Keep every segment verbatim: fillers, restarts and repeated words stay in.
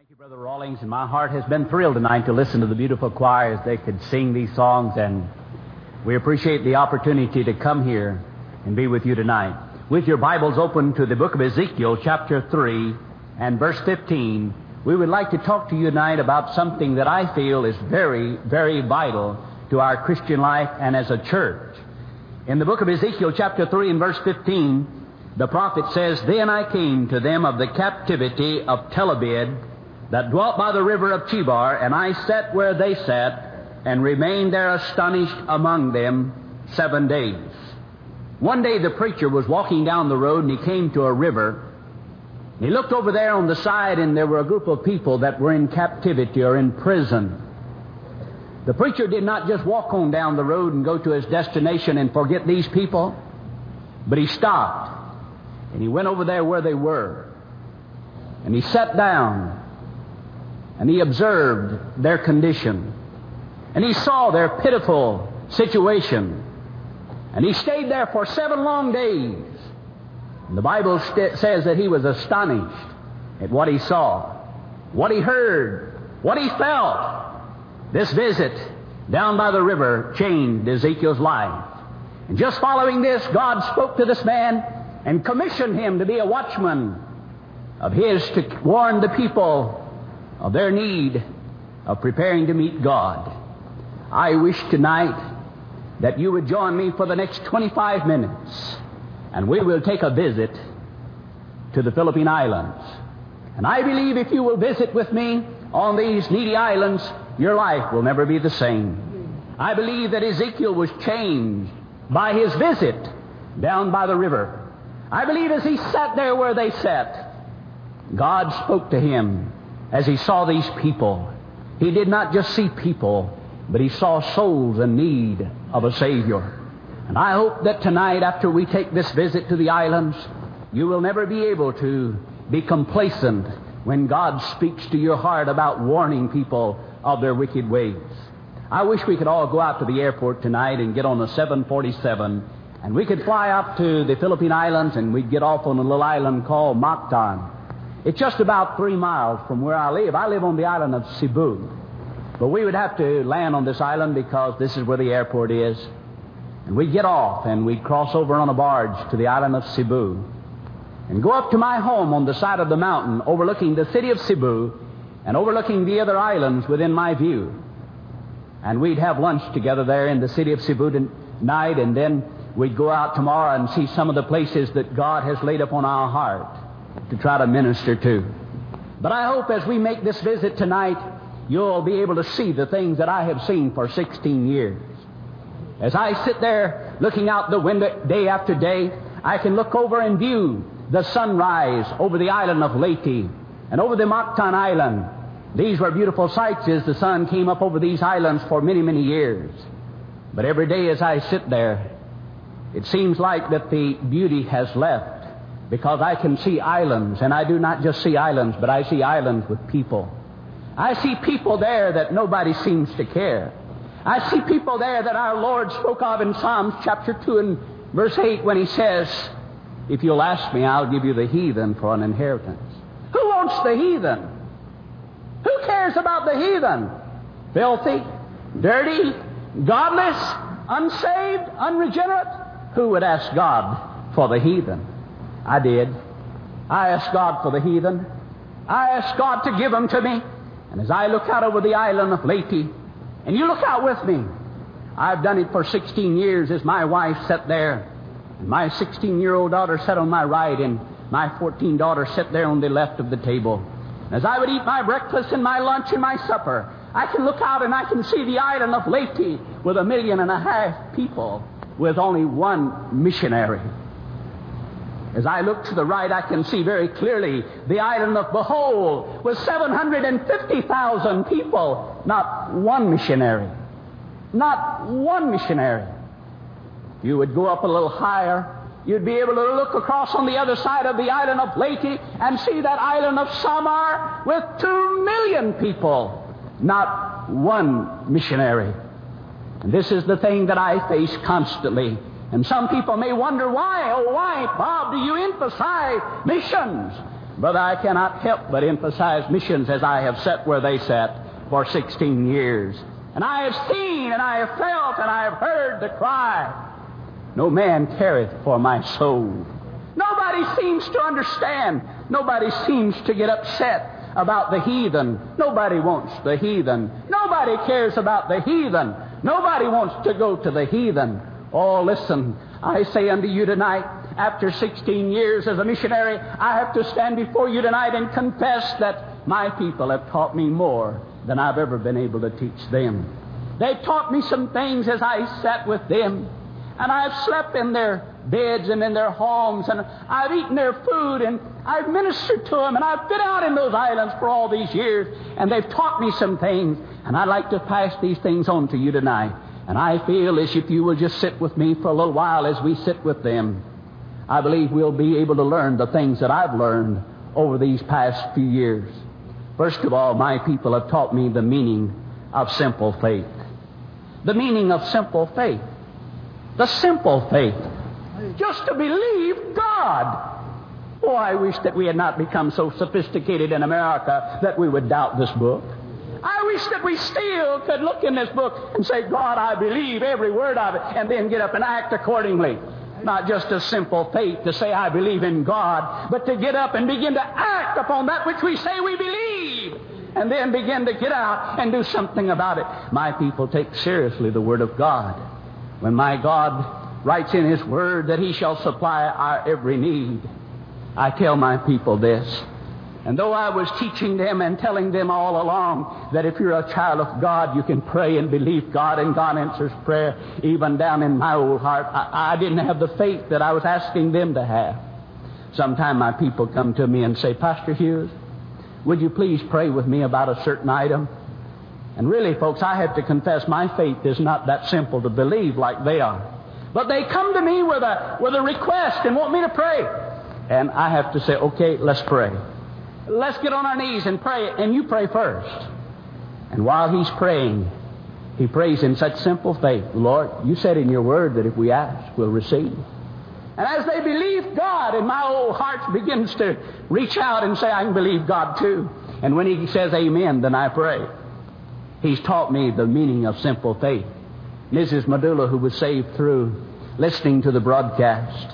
Thank you, Brother Rawlings, and my heart has been thrilled tonight to listen to the beautiful choir as they could sing these songs, and we appreciate the opportunity to come here and be with you tonight. With your Bibles open to the book of Ezekiel, chapter three, and verse fifteen, we would like to talk to you tonight about something that I feel is very, very vital to our Christian life and as a church. In the book of Ezekiel, chapter three, and verse fifteen, the prophet says, "Then I came to them of the captivity of Tel Abib, that dwelt by the river of Chebar, and I sat where they sat, and remained there astonished among them seven days." One day the preacher was walking down the road, and he came to a river. He looked over there on the side, and there were a group of people that were in captivity or in prison. The preacher did not just walk on down the road and go to his destination and forget these people, but he stopped, and he went over there where they were, and he sat down, and he observed their condition, and he saw their pitiful situation, and he stayed there for seven long days. And the Bible st- says that he was astonished at what he saw, what he heard, what he felt. This visit down by the river changed Ezekiel's life. And just following this, God spoke to this man and commissioned him to be a watchman of his to warn the people of their need of preparing to meet God. I wish tonight that you would join me for the next twenty-five minutes, and we will take a visit to the Philippine Islands. And I believe if you will visit with me on these needy islands, your life will never be the same. I believe that Ezekiel was changed by his visit down by the river. I believe as he sat there where they sat, God spoke to him as he saw these people. He did not just see people, but he saw souls in need of a Savior. And I hope that tonight, after we take this visit to the islands, you will never be able to be complacent when God speaks to your heart about warning people of their wicked ways. I wish we could all go out to the airport tonight and get on a seven forty-seven, and we could fly up to the Philippine Islands, and we'd get off on a little island called Mactan. It's just about three miles from where I live. I live on the island of Cebu. But we would have to land on this island because this is where the airport is. And we'd get off and we'd cross over on a barge to the island of Cebu and go up to my home on the side of the mountain overlooking the city of Cebu and overlooking the other islands within my view. And we'd have lunch together there in the city of Cebu tonight, and then we'd go out tomorrow and see some of the places that God has laid upon our heart to try to minister to. But I hope as we make this visit tonight, you'll be able to see the things that I have seen for sixteen years. As I sit there looking out the window day after day, I can look over and view the sunrise over the island of Leyte and over the Mactan Island. These were beautiful sights as the sun came up over these islands for many, many years. But every day as I sit there, it seems like that the beauty has left, because I can see islands, and I do not just see islands, but I see islands with people. I see people there that nobody seems to care. I see people there that our Lord spoke of in Psalms chapter two and verse eight when he says, "If you'll ask me, I'll give you the heathen for an inheritance." Who wants the heathen? Who cares about the heathen? Filthy, dirty, godless, unsaved, unregenerate? Who would ask God for the heathen? I did. I asked God for the heathen. I asked God to give them to me. And as I look out over the island of Leyte, and you look out with me, I've done it for sixteen years as my wife sat there. And my sixteen-year-old daughter sat on my right, and my fourteen daughter sat there on the left of the table. And as I would eat my breakfast and my lunch and my supper, I can look out and I can see the island of Leyte with a million and a half people with only one missionary. As I look to the right, I can see very clearly the island of Bohol with seven hundred fifty thousand people. Not one missionary. Not one missionary. You would go up a little higher, you'd be able to look across on the other side of the island of Leyte and see that island of Samar with two million people. Not one missionary. And this is the thing that I face constantly. And some people may wonder, why, oh why, Bob, do you emphasize missions? Brother, I cannot help but emphasize missions as I have sat where they sat for sixteen years. And I have seen, and I have felt, and I have heard the cry, no man careth for my soul. Nobody seems to understand. Nobody seems to get upset about the heathen. Nobody wants the heathen. Nobody cares about the heathen. Nobody wants to go to the heathen. Oh, listen, I say unto you tonight, after sixteen years as a missionary, I have to stand before you tonight and confess that my people have taught me more than I've ever been able to teach them. They've taught me some things as I sat with them. And I've slept in their beds and in their homes, and I've eaten their food, and I've ministered to them, and I've been out in those islands for all these years, and they've taught me some things, and I'd like to pass these things on to you tonight. And I feel as if you will just sit with me for a little while as we sit with them. I believe we'll be able to learn the things that I've learned over these past few years. First of all, my people have taught me the meaning of simple faith. The meaning of simple faith. The simple faith. Just to believe God. Oh, I wish that we had not become so sophisticated in America that we would doubt this book. I wish that we still could look in this book and say, God, I believe every word of it, and then get up and act accordingly. Not just a simple faith to say I believe in God, but to get up and begin to act upon that which we say we believe, and then begin to get out and do something about it. My people take seriously the Word of God. When my God writes in His Word that He shall supply our every need, I tell my people this. And though I was teaching them and telling them all along that if you're a child of God, you can pray and believe God, and God answers prayer, even down in my old heart, I, I didn't have the faith that I was asking them to have. Sometimes my people come to me and say, Pastor Hughes, would you please pray with me about a certain item? And really, folks, I have to confess my faith is not that simple to believe like they are. But they come to me with a, with a request and want me to pray. And I have to say, okay, let's pray. Let's get on our knees and pray, and you pray first. And while he's praying, he prays in such simple faith. Lord, you said in your word that if we ask, we'll receive. And as they believe God, and my old heart begins to reach out and say, I can believe God too. And when he says amen, then I pray. He's taught me the meaning of simple faith. Missus Medulla, who was saved through listening to the broadcast,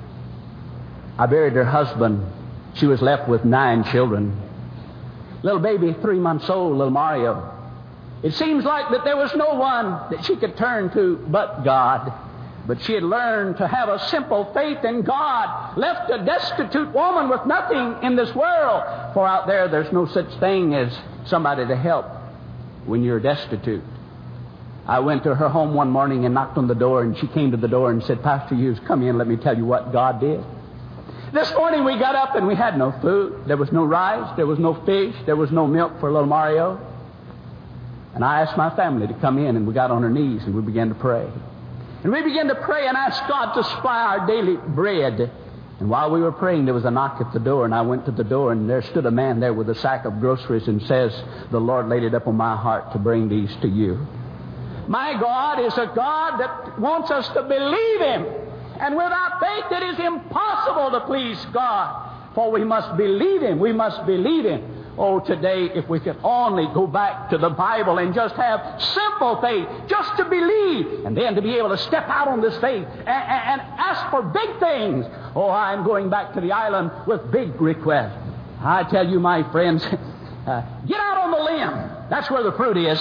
I buried her husband. She was left with nine children. Little baby, three months old, little Mario. It seems like that there was no one that she could turn to but God. But she had learned to have a simple faith in God, left a destitute woman with nothing in this world. For out there, there's no such thing as somebody to help when you're destitute. I went to her home one morning and knocked on the door, and she came to the door and said, Pastor Hughes, come in, let me tell you what God did. This morning we got up and we had no food. There was no rice, there was no fish, there was no milk for little Mario. And I asked my family to come in, and we got on our knees and we began to pray. And we began to pray and ask God to supply our daily bread. And while we were praying, there was a knock at the door, and I went to the door, and there stood a man there with a sack of groceries and says, the Lord laid it up on my heart to bring these to you. My God is a God that wants us to believe Him. And without faith, it is impossible to please God. For we must believe Him. We must believe Him. Oh, today, if we could only go back to the Bible and just have simple faith, just to believe, and then to be able to step out on this faith and, and, and ask for big things. Oh, I'm going back to the island with big requests. I tell you, my friends, uh, get out on the limb. That's where the fruit is.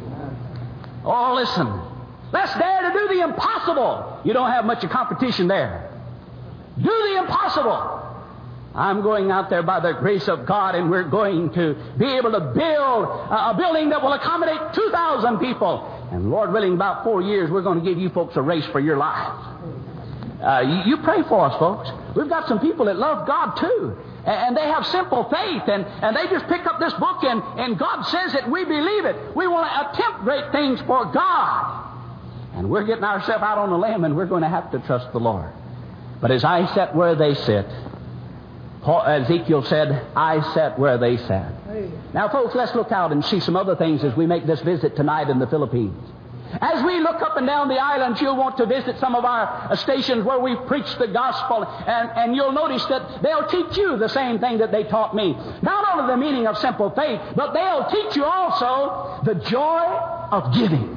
Oh, listen. Let's dare to do the impossible. You don't have much of competition there. Do the impossible. I'm going out there by the grace of God, and we're going to be able to build a building that will accommodate two thousand people. And Lord willing, about four years, we're going to give you folks a race for your lives. Uh, you, you pray for us, folks. We've got some people that love God too. And they have simple faith, and, and they just pick up this book, and, and God says it, we believe it. We want to attempt great things for God. And we're getting ourselves out on the limb, and we're going to have to trust the Lord. But as I sat where they sit, Paul, Ezekiel said, I sat where they sat. Hey. Now, folks, let's look out and see some other things as we make this visit tonight in the Philippines. As we look up and down the islands, you'll want to visit some of our stations where we preach the gospel, and, and you'll notice that they'll teach you the same thing that they taught me. Not only the meaning of simple faith, but they'll teach you also the joy of giving.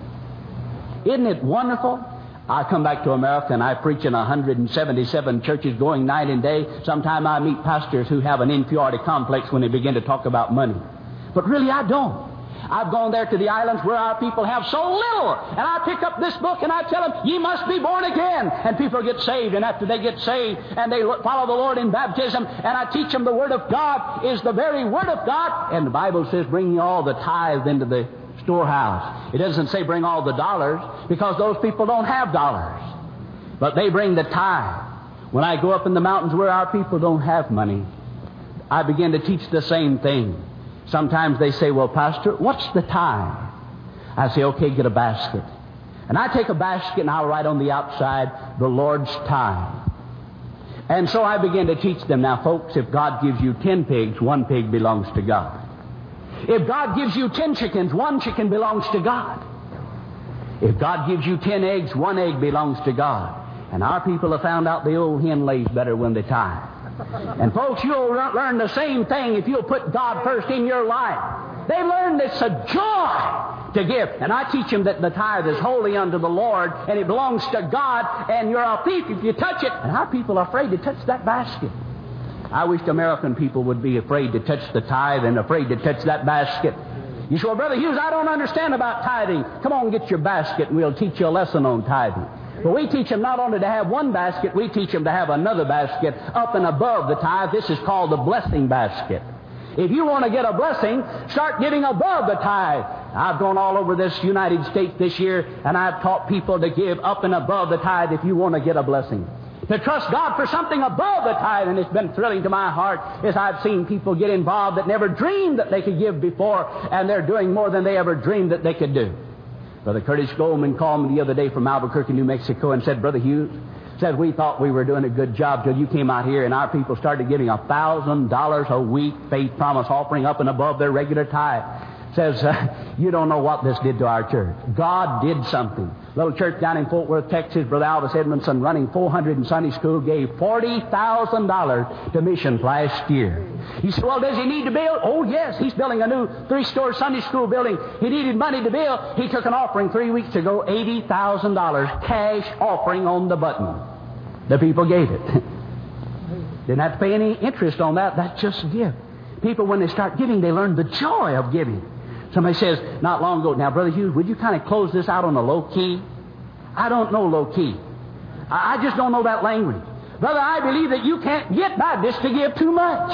Isn't it wonderful? I come back to America and I preach in one hundred seventy-seven churches going night and day. Sometimes I meet pastors who have an inferiority complex when they begin to talk about money. But really I don't. I've gone there to the islands where our people have so little. And I pick up this book and I tell them, ye must be born again. And people get saved. And after they get saved and they follow the Lord in baptism, and I teach them the Word of God is the very Word of God. And the Bible says, bring ye all the tithe into the storehouse. It doesn't say bring all the dollars, because those people don't have dollars. But they bring the tithe. When I go up in the mountains where our people don't have money, I begin to teach the same thing. Sometimes they say, well, Pastor, what's the tithe? I say, okay, get a basket. And I take a basket and I'll write on the outside, the Lord's tithe. And so I begin to teach them, now, folks, if God gives you ten pigs, one pig belongs to God. If God gives you ten chickens, one chicken belongs to God. If God gives you ten eggs, one egg belongs to God. And our people have found out the old hen lays better when they tithe. And folks, you'll learn the same thing if you'll put God first in your life. They learn it's a joy to give. And I teach them that the tithe is holy unto the Lord, and it belongs to God, and you're a thief if you touch it. And our people are afraid to touch that basket. I wish the American people would be afraid to touch the tithe and afraid to touch that basket. You say, well, Brother Hughes, I don't understand about tithing. Come on, get your basket, and we'll teach you a lesson on tithing. But we teach them not only to have one basket, we teach them to have another basket up and above the tithe. This is called the blessing basket. If you want to get a blessing, start giving above the tithe. I've gone all over this United States this year, and I've taught people to give up and above the tithe if you want to get a blessing. To trust God for something above the tithe. And it's been thrilling to my heart as I've seen people get involved that never dreamed that they could give before, and they're doing more than they ever dreamed that they could do. Brother Curtis Goldman called me the other day from Albuquerque, New Mexico, and said, Brother Hughes, said, we thought we were doing a good job till you came out here and our people started giving a thousand dollars a week faith promise offering up and above their regular tithe. Says, uh, you don't know what this did to our church. God did something. Little church down in Fort Worth, Texas, Brother Alvis Edmondson, running four hundred in Sunday school, gave forty thousand dollars to missions last year. He said, well, does he need to build? Oh, yes. He's building a new three-story Sunday school building. He needed money to build. He took an offering three weeks ago, eighty thousand dollars cash offering on the button. The people gave it. Didn't have to pay any interest on that. That's just a gift. People, when they start giving, they learn the joy of giving. Somebody says, not long ago, now, Brother Hughes, would you kind of close this out on the low key? I don't know low key. I just don't know that language. Brother, I believe that you can't get Baptists to give too much.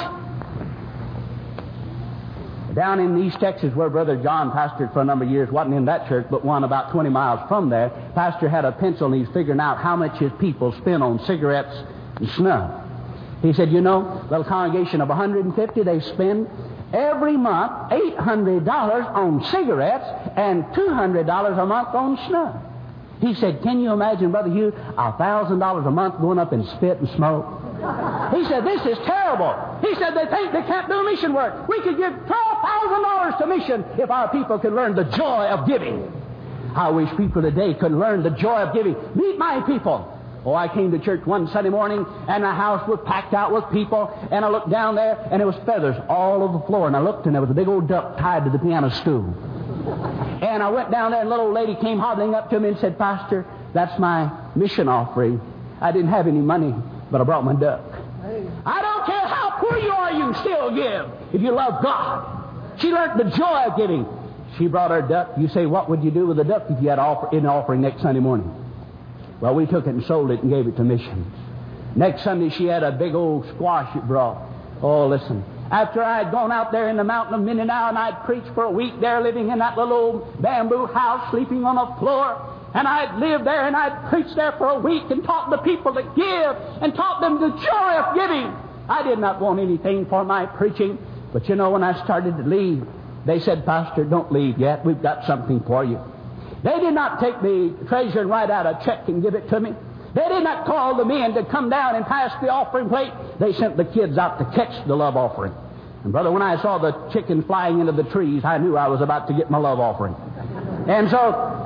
Down in East Texas, where Brother John pastored for a number of years, wasn't in that church, but one about twenty miles from there, pastor had a pencil and he's figuring out how much his people spend on cigarettes and snuff. He said, you know, little congregation of one hundred fifty, they spend every month eight hundred dollars on cigarettes and two hundred dollars a month on snuff. He said, can you imagine, Brother Hughes, one thousand dollars a month going up in spit and smoke? He said, this is terrible. He said, they think they can't do mission work. We could give twelve thousand dollars to mission if our people could learn the joy of giving. I wish people today could learn the joy of giving. Meet my people. Oh, I came to church one Sunday morning, and the house was packed out with people, and I looked down there, and there was feathers all over the floor, and I looked, and there was a big old duck tied to the piano stool. And I went down there, and a little old lady came hobbling up to me and said, Pastor, that's my mission offering. I didn't have any money, but I brought my duck. I don't care how poor you are, you can still give if you love God. She learned the joy of giving. She brought her duck. You say, what would you do with the duck if you had offer, an offering next Sunday morning? Well, we took it and sold it and gave it to missions. Next Sunday, she had a big old squash it brought. Oh, listen. After I had gone out there in the mountain of Mindanao and I'd preached for a week there, living in that little old bamboo house, sleeping on the floor, and I'd lived there and I'd preached there for a week and taught the people to give and taught them the joy of giving. I did not want anything for my preaching, but you know, when I started to leave, they said, Pastor, don't leave yet. We've got something for you. They did not take the treasure and write out a check and give it to me. They did not call the men to come down and pass the offering plate. They sent the kids out to catch the love offering. And brother, when I saw the chickens flying into the trees, I knew I was about to get my love offering. And so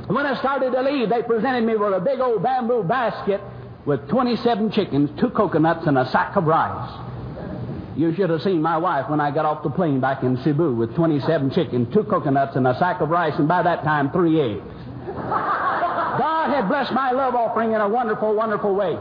When I started to leave, they presented me with a big old bamboo basket with twenty-seven chickens, two coconuts, and a sack of rice. You should have seen my wife when I got off the plane back in Cebu with twenty-seven chickens, two coconuts, and a sack of rice, and by that time, three eggs. God had blessed my love offering in a wonderful, wonderful way.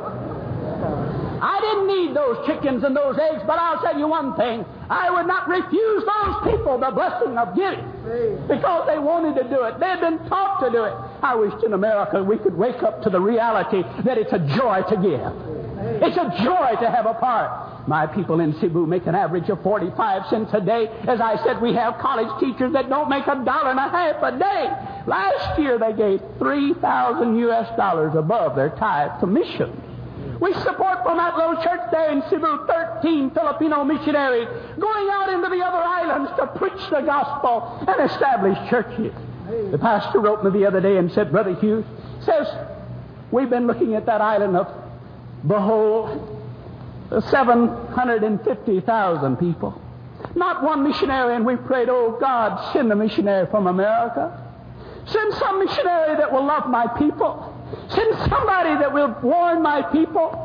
I didn't need those chickens and those eggs, but I'll tell you one thing. I would not refuse those people the blessing of giving because they wanted to do it. They had been taught to do it. I wished in America we could wake up to the reality that it's a joy to give. It's a joy to have a part. My people in Cebu make an average of forty-five cents a day. As I said, we have college teachers that don't make a dollar and a half a day. Last year they gave three thousand U S dollars above their tithe to missions. We support from that little church there in Cebu thirteen Filipino missionaries going out into the other islands to preach the gospel and establish churches. The pastor wrote me the other day and said, Brother Hughes, says, we've been looking at that island of, behold, seven hundred fifty thousand people. Not one missionary, and we prayed, oh God, send a missionary from America. Send some missionary that will love my people. Send somebody that will warn my people.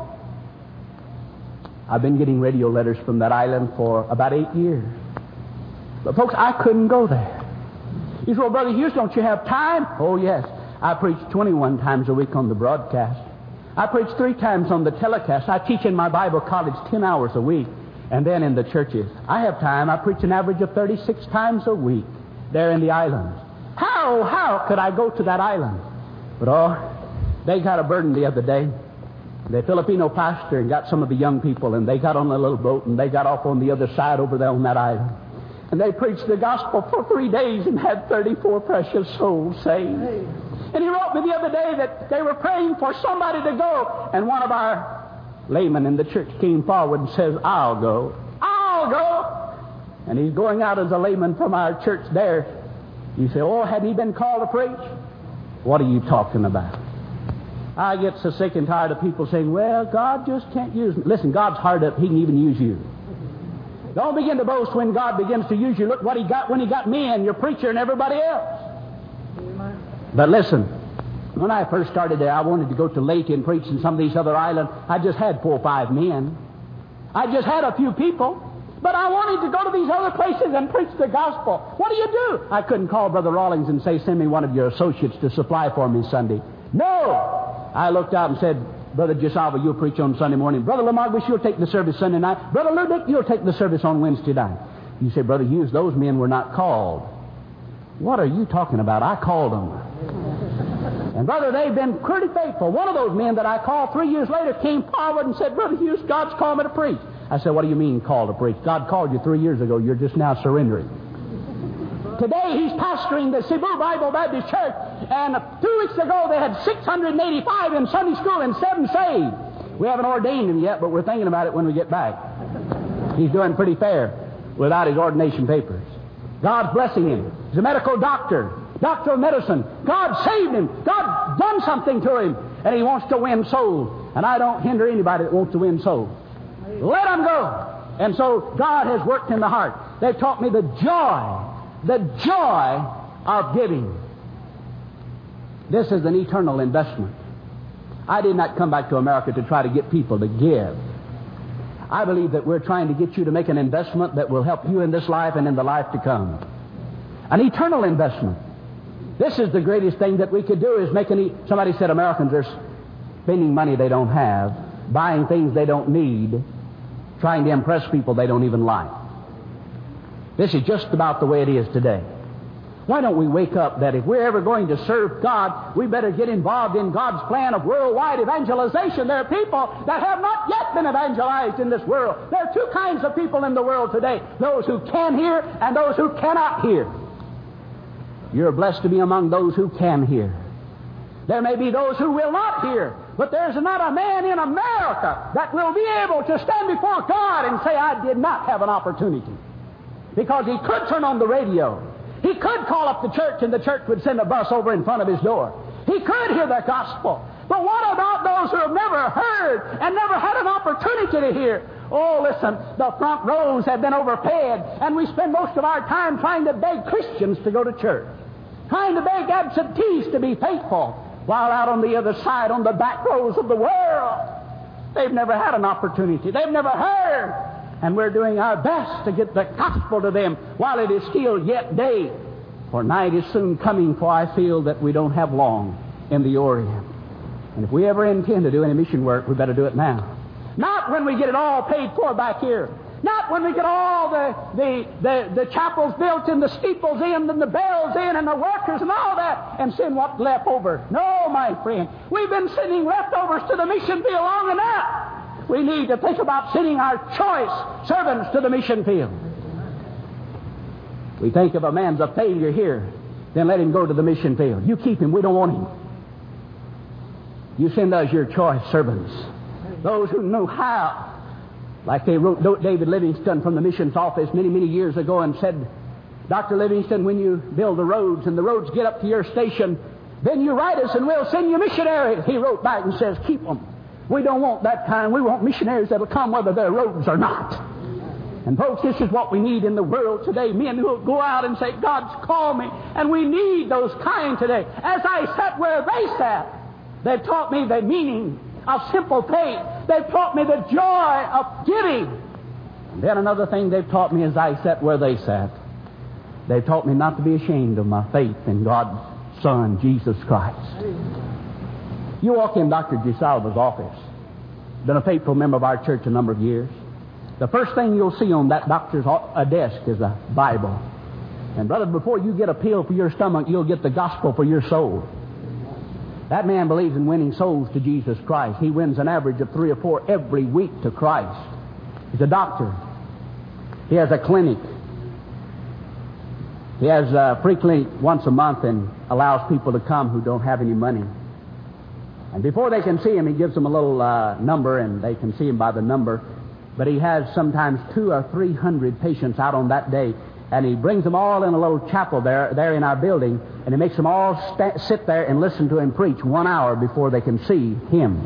I've been getting radio letters from that island for about eight years. But folks, I couldn't go there. You say, well, Brother Hughes, don't you have time? Oh, yes. I preach twenty-one times a week on the broadcast. I preach three times on the telecast. I teach in my Bible college ten hours a week. And then in the churches. I have time. I preach an average of thirty-six times a week there in the islands. How, how could I go to that island? But oh, they got a burden the other day. The Filipino pastor and got some of the young people, and they got on a little boat, and they got off on the other side over there on that island. And they preached the gospel for three days and had thirty-four precious souls saved. And he wrote me the other day that they were praying for somebody to go. And one of our laymen in the church came forward and says, I'll go. I'll go. And he's going out as a layman from our church there. You say, oh, had he been called to preach? What are you talking about? I get so sick and tired of people saying, well, God just can't use me. Listen, God's hard up. He can even use you. Don't begin to boast when God begins to use you. Look what he got when he got me and your preacher and everybody else. But listen, when I first started there, I wanted to go to Leyte and preach in some of these other islands. I just had four or five men. I just had a few people. But I wanted to go to these other places and preach the gospel. What do you do? I couldn't call Brother Rawlings and say, send me one of your associates to supply for me Sunday. No! I looked out and said, Brother Gisalva, you'll preach on Sunday morning. Brother Lamagwish, you'll take the service Sunday night. Brother Ludick, you'll take the service on Wednesday night. You say, Brother Hughes, those men were not called. What are you talking about? I called them. And brother, they've been pretty faithful. One of those men that I called three years later came forward and said, Brother Hughes, God's called me to preach. I said, what do you mean called to preach? God called you three years ago. You're just now surrendering. Today he's pastoring the Cebu Bible Baptist Church, and two weeks ago they had six hundred eighty-five in Sunday school and seven saved. We haven't ordained him yet, but we're thinking about it when we get back. He's doing pretty fair without his ordination papers. God's blessing him. He's a medical doctor, doctor of medicine. God saved him. God done something to him, and he wants to win souls. And I don't hinder anybody that wants to win souls. Let them go. And so God has worked in the heart. They've taught me the joy The joy of giving. This is an eternal investment. I did not come back to America to try to get people to give. I believe that we're trying to get you to make an investment that will help you in this life and in the life to come. An eternal investment. This is the greatest thing that we could do is make an... E- Somebody said Americans are spending money they don't have, buying things they don't need, trying to impress people they don't even like. This is just about the way it is today. Why don't we wake up that if we're ever going to serve God, we better get involved in God's plan of worldwide evangelization. There are people that have not yet been evangelized in this world. There are two kinds of people in the world today. Those who can hear and those who cannot hear. You're blessed to be among those who can hear. There may be those who will not hear, but there's not a man in America that will be able to stand before God and say, I did not have an opportunity. Because he could turn on the radio. He could call up the church and the church would send a bus over in front of his door. He could hear the gospel. But what about those who have never heard and never had an opportunity to hear? Oh, listen, the front rows have been overfed, and we spend most of our time trying to beg Christians to go to church. trying to beg absentees to be faithful, while out on the other side, on the back rows of the world, they've never had an opportunity. They've never heard. And we're doing our best to get the gospel to them while it is still yet day. For night is soon coming, for I feel that we don't have long in the Orient. And if we ever intend to do any mission work, we better do it now. Not when we get it all paid for back here. Not when we get all the, the, the, the chapels built and the steeples in and the bells in and the workers and all that and send what's left over. No, my friend. We've been sending leftovers to the mission field long enough. We need to think about sending our choice servants to the mission field. We think if a man's a failure here, then let him go to the mission field. You keep him. We don't want him. You send us your choice servants. Those who know how. Like they wrote David Livingstone from the missions office many, many years ago and said, Doctor Livingstone, when you build the roads and the roads get up to your station, then you write us and we'll send you missionaries. He wrote back and says, keep them. We don't want that kind. We want missionaries that will come whether they're roads or not. And folks, this is what we need in the world today. Men who will go out and say, God's called me. And we need those kind today. As I sat where they sat, they've taught me the meaning of simple faith. They've taught me the joy of giving. And then another thing they've taught me as I sat where they sat. They've taught me not to be ashamed of my faith in God's Son, Jesus Christ. You walk in Doctor DeSalva's office. Been a faithful member of our church a number of years. The first thing you'll see on that doctor's a desk is a Bible. And brother, before you get a pill for your stomach, you'll get the gospel for your soul. That man believes in winning souls to Jesus Christ. He wins an average of three or four every week to Christ. He's a doctor. He has a clinic. He has a free clinic once a month and allows people to come who don't have any money. And before they can see him, he gives them a little uh, number, and they can see him by the number. But he has sometimes two or three hundred patients out on that day, and he brings them all in a little chapel there, there in our building, and he makes them all sta- sit there and listen to him preach one hour before they can see him.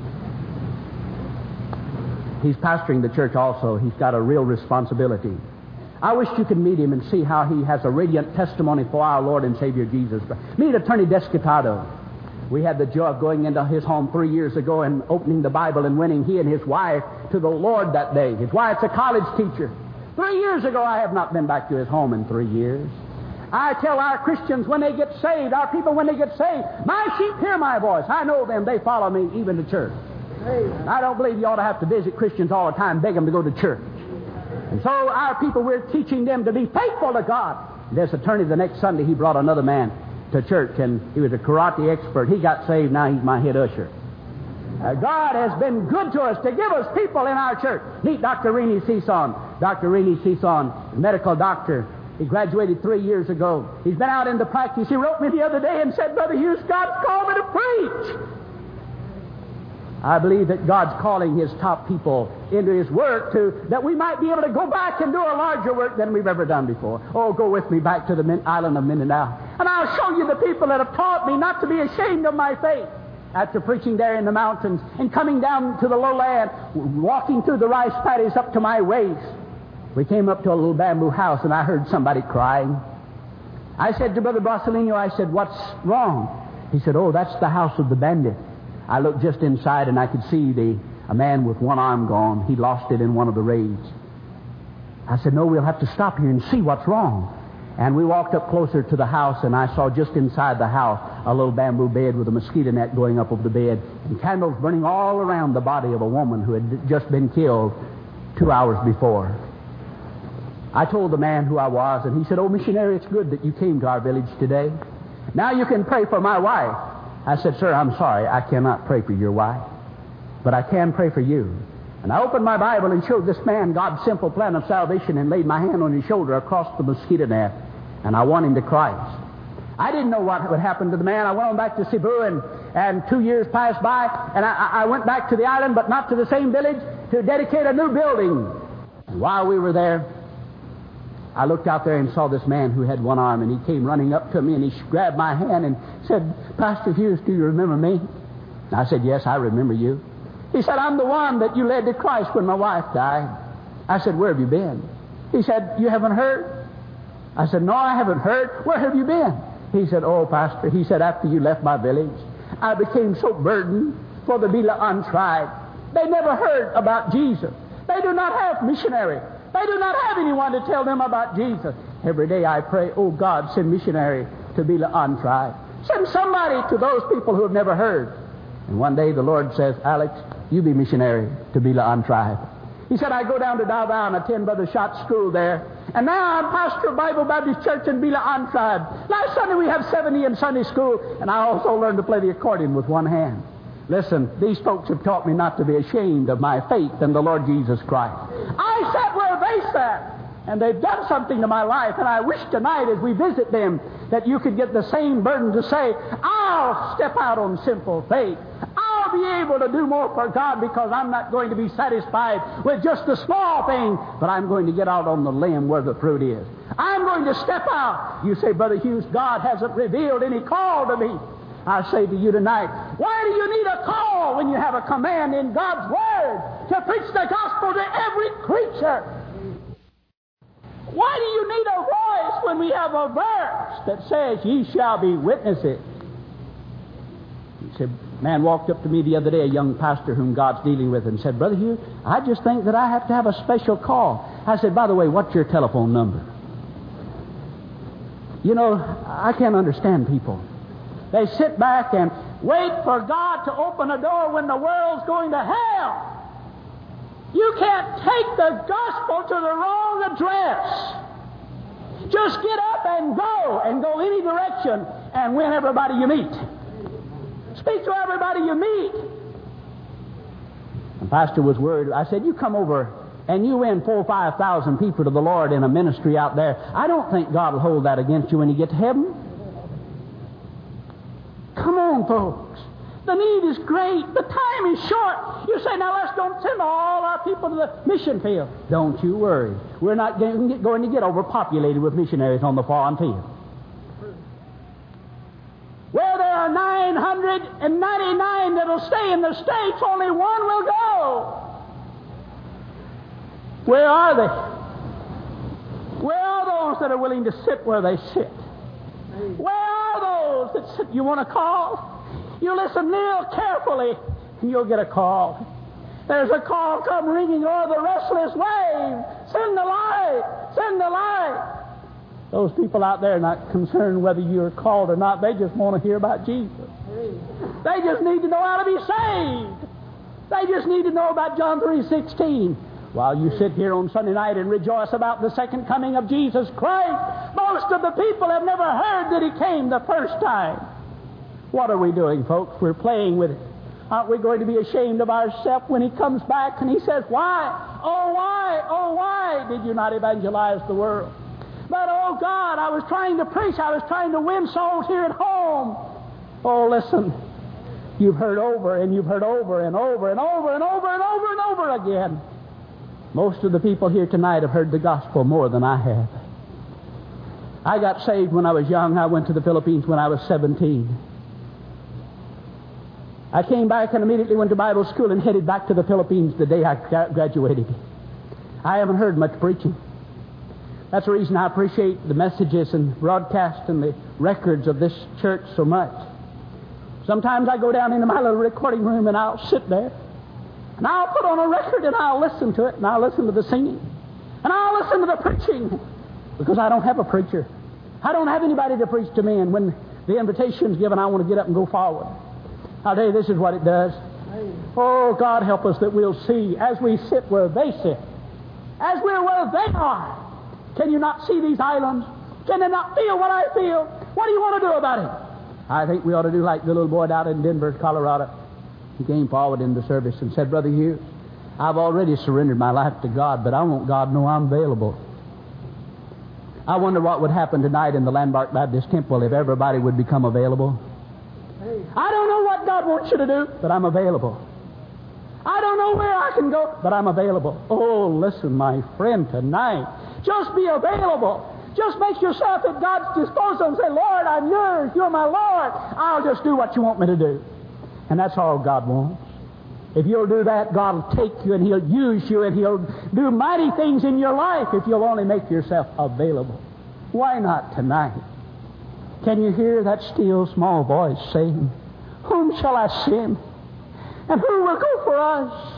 He's pastoring the church also. He's got a real responsibility. I wish you could meet him and see how he has a radiant testimony for our Lord and Savior Jesus Christ. Meet Attorney Descatado. We had the joy of going into his home three years ago and opening the Bible and winning he and his wife to the Lord that day. His wife's a college teacher. Three years ago, I have not been back to his home in three years. I tell our Christians when they get saved, our people when they get saved, my sheep hear my voice. I know them. They follow me even to church. I don't believe you ought to have to visit Christians all the time, beg them to go to church. And so our people, we're teaching them to be faithful to God. This attorney, the next Sunday, he brought another man to church, and he was a karate expert. He got saved. Now he's my head usher. Uh, God has been good to us to give us people in our church. Meet Doctor Rennie Cison. Doctor Rennie Cison, medical doctor. He graduated three years ago. He's been out into practice. He wrote me the other day and said, Brother Hughes, God's called me to preach. I believe that God's calling His top people into His work to that we might be able to go back and do a larger work than we've ever done before. Oh, go with me back to the min- island of Mindanao. And I'll show you the people that have taught me not to be ashamed of my faith. After preaching there in the mountains and coming down to the lowland, walking through the rice paddies up to my waist, we came up to a little bamboo house and I heard somebody crying. I said to Brother Brassolino, I said, what's wrong? He said, oh, that's the house of the bandit. I looked just inside and I could see the a man with one arm gone. He lost it in one of the raids. I said, no, we'll have to stop here and see what's wrong. And we walked up closer to the house, and I saw just inside the house a little bamboo bed with a mosquito net going up over the bed and candles burning all around the body of a woman who had just been killed two hours before. I told the man who I was, and he said, oh, missionary, it's good that you came to our village today. Now you can pray for my wife. I said, sir, I'm sorry, I cannot pray for your wife, but I can pray for you. And I opened my Bible and showed this man God's simple plan of salvation and laid my hand on his shoulder across the mosquito net, and I won him to Christ. I didn't know what would happen to the man. I went on back to Cebu, and, and two years passed by, and I, I went back to the island, but not to the same village, to dedicate a new building. And while we were there, I looked out there and saw this man who had one arm, and he came running up to me, and he grabbed my hand and said, Pastor Hughes, do you remember me? And I said, yes, I remember you. He said, I'm the one that you led to Christ when my wife died. I said, where have you been? He said, you haven't heard? I said, no, I haven't heard. Where have you been? He said, oh, Pastor, he said, after you left my village, I became so burdened for the Bila untried. They never heard about Jesus. They do not have missionary. They do not have anyone to tell them about Jesus. Every day I pray, oh God, send missionary to Bila untried. Send somebody to those people who have never heard. And one day the Lord says, Alex, you be missionary to Bila untried. He said, I go down to Davao and attend Brother Schott's school there. And now I'm pastor of Bible Baptist Church in Bila untried. Last Sunday we have seventy in Sunday school, and I also learned to play the accordion with one hand. Listen, these folks have taught me not to be ashamed of my faith in the Lord Jesus Christ. I sat where they sat, and they've done something to my life, and I wish tonight as we visit them that you could get the same burden to say, I'll step out on simple faith. I'll be able to do more for God because I'm not going to be satisfied with just the small thing, but I'm going to get out on the limb where the fruit is. I'm going to step out. You say, Brother Hughes, God hasn't revealed any call to me. I say to you tonight, why do you need a call when you have a command in God's Word to preach the gospel to every creature? Why do you need a voice when we have a verse that says, ye shall be witnesses? He said, man walked up to me the other day, a young pastor whom God's dealing with, and said, Brother Hughes, I just think that I have to have a special call. I said, by the way, what's your telephone number? You know, I can't understand people. They sit back and wait for God to open a door when the world's going to hell. You can't take the gospel to the wrong address. Just get up and go, and go any direction, and win everybody you meet. Speak to everybody you meet. The pastor was worried. I said, you come over and you win four or five thousand people to the Lord in a ministry out there. I don't think God will hold that against you when you get to heaven. Come on, folks. The need is great. The time is short. You say, now let's don't send all our people to the mission field. Don't you worry. We're not going to get overpopulated with missionaries on the foreign field. Where there are nine hundred ninety-nine that will stay in the States, only one will go. Where are they? Where are those that are willing to sit where they sit? Where are those that sit? You want a call? You listen real carefully, and you'll get a call. There's a call come ringing o'er the restless wave. Send the light! Send the light! Those people out there are not concerned whether you're called or not. They just want to hear about Jesus. They just need to know how to be saved. They just need to know about John three sixteen. While you sit here on Sunday night and rejoice about the second coming of Jesus Christ, most of the people have never heard that He came the first time. What are we doing, folks? We're playing with it. Aren't we going to be ashamed of ourselves when He comes back and He says, why? Oh, why? Oh, why did you not evangelize the world? But, oh, God, I was trying to preach. I was trying to win souls here at home. Oh, listen. You've heard over and you've heard over and over and over and over and over and over again. Most of the people here tonight have heard the gospel more than I have. I got saved when I was young. I went to the Philippines when I was seventeen. I came back and immediately went to Bible school and headed back to the Philippines the day I graduated. I haven't heard much preaching. That's the reason I appreciate the messages and broadcasts and the records of this church so much. Sometimes I go down into my little recording room and I'll sit there and I'll put on a record and I'll listen to it and I'll listen to the singing and I'll listen to the preaching because I don't have a preacher. I don't have anybody to preach to me, and when the invitation's given, I want to get up and go forward. I'll tell you, this is what it does. Oh, God help us that we'll see as we sit where they sit, as we're where they are. Can you not see these islands? Can they not feel what I feel? What do you want to do about it? I think we ought to do like the little boy down in Denver, Colorado. He came forward in the service and said, Brother Hughes, I've already surrendered my life to God, but I want God to know I'm available. I wonder what would happen tonight in the Landmark Baptist Temple if everybody would become available. I don't know what God wants you to do, but I'm available. I don't know where I can go, but I'm available. Oh, listen, my friend, tonight, just be available. Just make yourself at God's disposal and say, Lord, I'm yours. You're my Lord. I'll just do what you want me to do. And that's all God wants. If you'll do that, God will take you and He'll use you and He'll do mighty things in your life if you'll only make yourself available. Why not tonight? Can you hear that still small voice saying, whom shall I send? And who will go for us?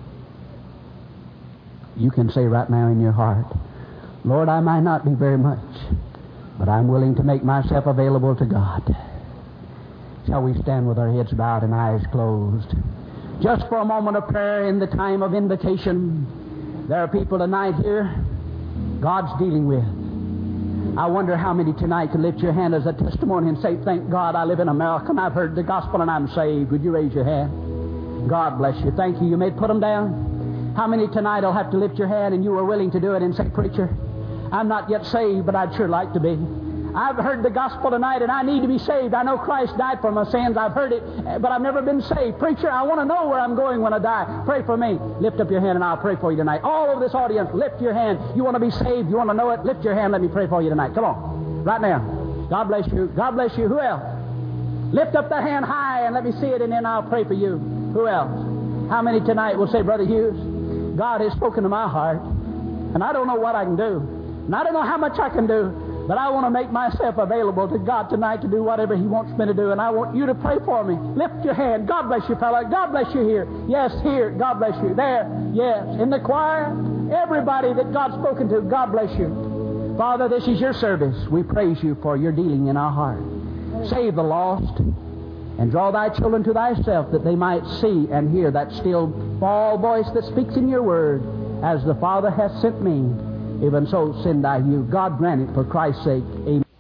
You can say right now in your heart, Lord, I might not be very much, but I'm willing to make myself available to God. Shall we stand with our heads bowed and eyes closed? Just for a moment of prayer in the time of invitation. There are people tonight here God's dealing with. I wonder how many tonight could lift your hand as a testimony and say, thank God I live in America and I've heard the gospel and I'm saved. Would you raise your hand? God bless you. Thank you. You may put them down. How many tonight will have to lift your hand and you are willing to do it and say, preacher, I'm not yet saved, but I'd sure like to be. I've heard the gospel tonight and I need to be saved. I know Christ died for my sins. I've heard it, but I've never been saved. Preacher, I want to know where I'm going when I die. Pray for me. Lift up your hand and I'll pray for you tonight. All over this audience, lift your hand. You want to be saved? You want to know it? Lift your hand. Let me pray for you tonight. Come on. Right now. God bless you. God bless you. Who else? Lift up that hand high and let me see it, and then I'll pray for you. Who else? How many tonight will say, Brother Hughes, God has spoken to my heart, and I don't know what I can do, and I don't know how much I can do, but I want to make myself available to God tonight to do whatever He wants me to do, and I want you to pray for me. Lift your hand. God bless you, fella. God bless you here. Yes, here. God bless you. There. Yes. In the choir. Everybody that God's spoken to, God bless you. Father, this is your service. We praise you for your dealing in our heart. Save the lost and draw thy children to thyself that they might see and hear that still small voice that speaks in your word. As the Father hath sent me, even so send I you. God grant it for Christ's sake. Amen.